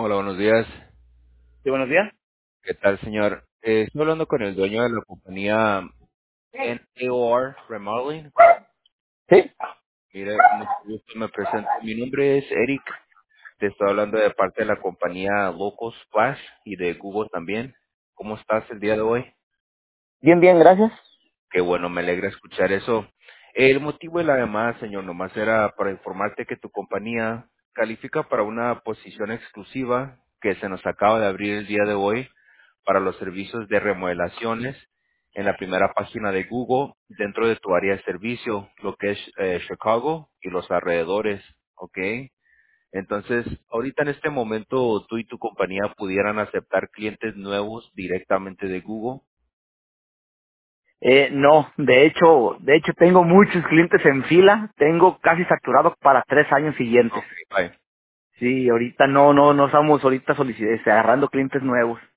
Hola, buenos días. Sí, buenos días. ¿Qué tal, señor? Estoy hablando con el dueño de la compañía NAOR Remodeling. Sí. Mire, mucho gusto, me presento. Mi nombre es Eric. Te estoy hablando de parte de la compañía Local Splash y de Google también. ¿Cómo estás el día de hoy? Bien, bien, gracias. Qué bueno, me alegra escuchar eso. El motivo de la llamada, señor, nomás era para informarte que tu compañía califica para una posición exclusiva que se nos acaba de abrir el día de hoy para los servicios de remodelaciones en la primera página de Google dentro de tu área de servicio, lo que es Chicago y los alrededores, ¿ok? Entonces, ahorita en este momento, tú y tu compañía pudieran aceptar clientes nuevos directamente de Google. No, de hecho tengo muchos clientes en fila. Tengo casi saturado para 3 años siguientes. Ok, bye. Sí, ahorita no estamos ahorita agarrando clientes nuevos.